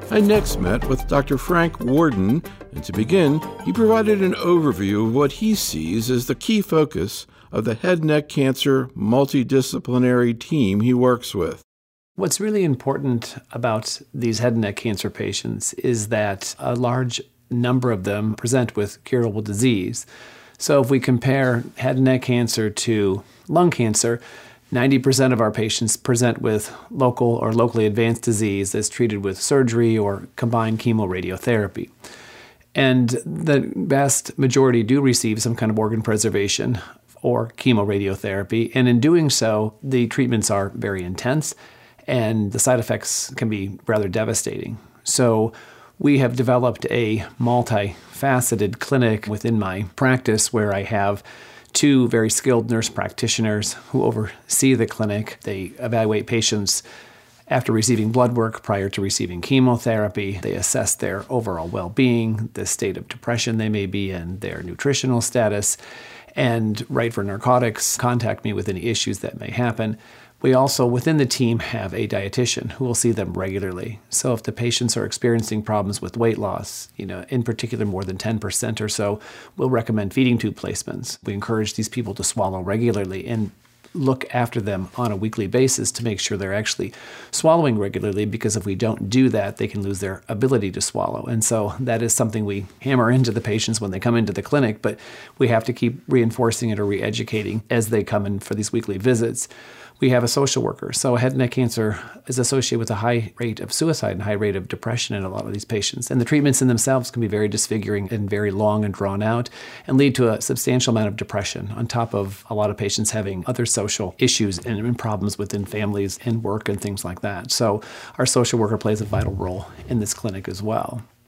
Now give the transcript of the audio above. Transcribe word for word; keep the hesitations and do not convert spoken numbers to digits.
I next met with Doctor Frank Worden, and to begin, he provided an overview of what he sees as the key focus of the head and neck cancer multidisciplinary team he works with. What's really important about these head and neck cancer patients is that a large number of them present with curable disease. So if we compare head and neck cancer to lung cancer, ninety percent of our patients present with local or locally advanced disease that's treated with surgery or combined chemoradiotherapy. And the vast majority do receive some kind of organ preservation or chemoradiotherapy. And in doing so, the treatments are very intense and the side effects can be rather devastating. So we have developed a multifaceted clinic within my practice where I have two very skilled nurse practitioners who oversee the clinic. They evaluate patients after receiving blood work prior to receiving chemotherapy. They assess their overall well-being, the state of depression they may be in, their nutritional status, and write for narcotics, contact me with any issues that may happen. We also, within the team, have a dietitian who will see them regularly. So if the patients are experiencing problems with weight loss, you know, in particular more than ten percent or so, we'll recommend feeding tube placements. We encourage these people to swallow regularly and look after them on a weekly basis to make sure they're actually swallowing regularly, because if we don't do that, they can lose their ability to swallow. And so that is something we hammer into the patients when they come into the clinic, but we have to keep reinforcing it or re-educating as they come in for these weekly visits. We have a social worker. So head and neck cancer is associated with a high rate of suicide and high rate of depression in a lot of these patients. And the treatments in themselves can be very disfiguring and very long and drawn out and lead to a substantial amount of depression, on top of a lot of patients having other social issues and problems within families and work and things like that. So our social worker plays a vital role in this clinic as well.